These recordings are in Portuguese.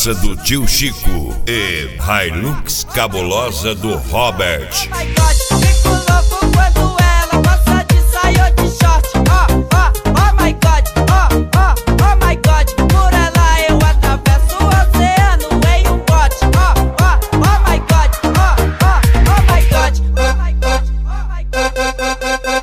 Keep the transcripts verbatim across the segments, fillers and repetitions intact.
Corsa do tio Chico e Hilux cabulosa do Robert. Oh my God, fico louco quando ela gosta de saia de short. Oh, oh, oh my God, oh, oh, oh my God. Por ela eu atravesso o oceano em um bote. Oh, oh, oh my God, oh, oh, oh my God, oh my God, oh my God.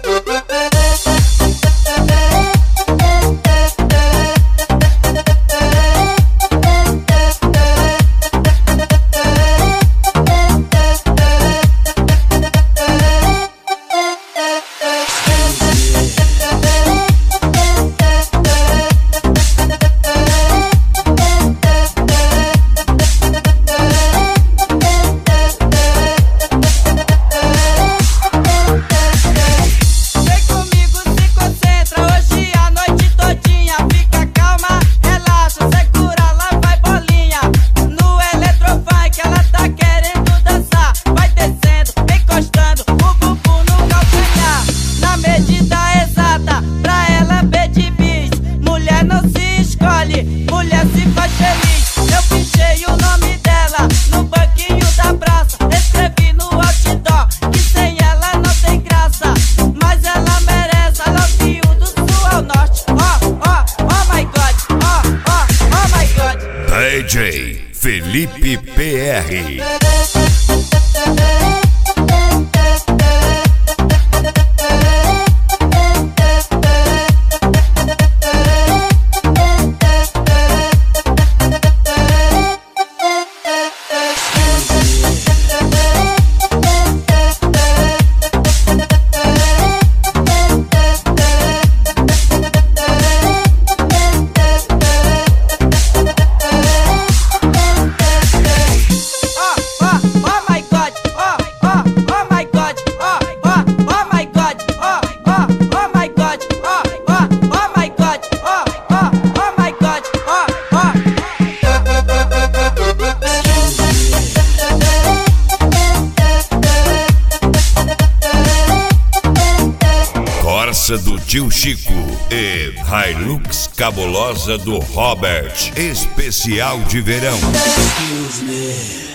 Mulher se faz feliz, eu pichei o nome dela no banquinho da praça. Escrevi no outdoor que sem ela não tem graça, mas ela merece. I love you do sul ao norte. Oh, oh, oh my God, oh, oh, oh my God. D J Felipe P R. Corsa do tio Chico e Hilux cabulosa do Robert, especial de verão. Excuse me.